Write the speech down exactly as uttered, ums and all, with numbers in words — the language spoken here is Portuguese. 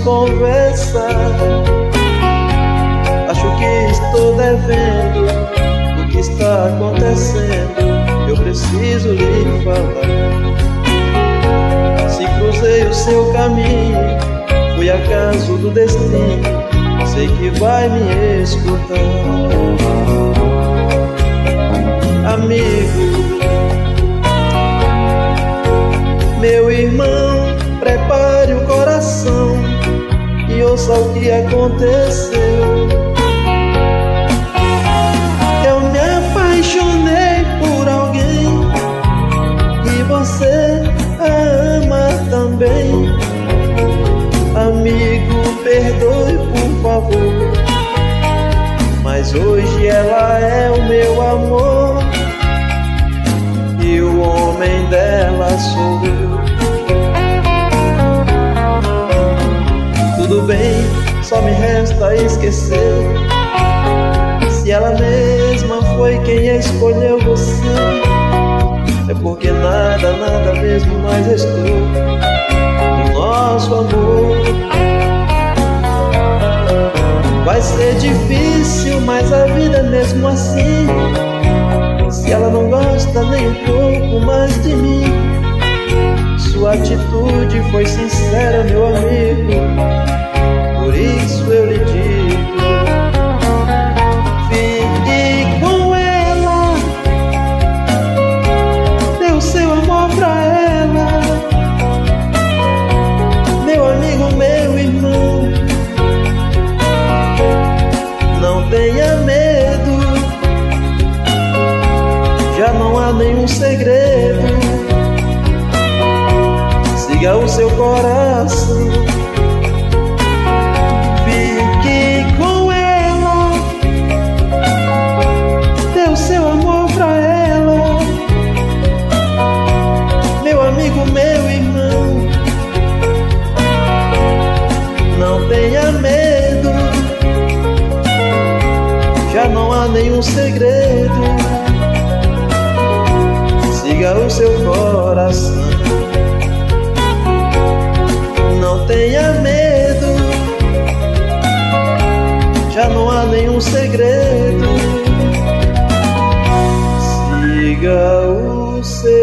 conversar. Acho que estou devendo o que está acontecendo. Eu preciso lhe falar. Se cruzei o seu caminho, foi acaso do destino. Sei que vai me escutar. Amigo, meu irmão, prepare o coração e ouça o que aconteceu. Eu me apaixonei por alguém e você a ama também. Amigo, perdoe por favor, mas hoje ela é o meu amor e o homem dela sou eu. Tudo bem, só me resta esquecer. Se ela mesma foi quem escolheu você, é porque nada, nada mesmo mais restou do nosso amor. Vai ser difícil, mas a vida é mesmo assim. Se ela não gosta nem um pouco mais de mim, sua atitude foi sincera, meu amigo. Por isso eu lhe digo, fique com ela, dê o seu amor pra ela. Meu amigo, meu irmão, não tenha medo, já não há nenhum segredo. Siga o seu coração, fique com ela, dê o seu amor pra ela. Meu amigo, meu irmão, não tenha medo, já não há nenhum segredo. Siga o seu coração, não tenha medo, já não há nenhum segredo. Siga o seu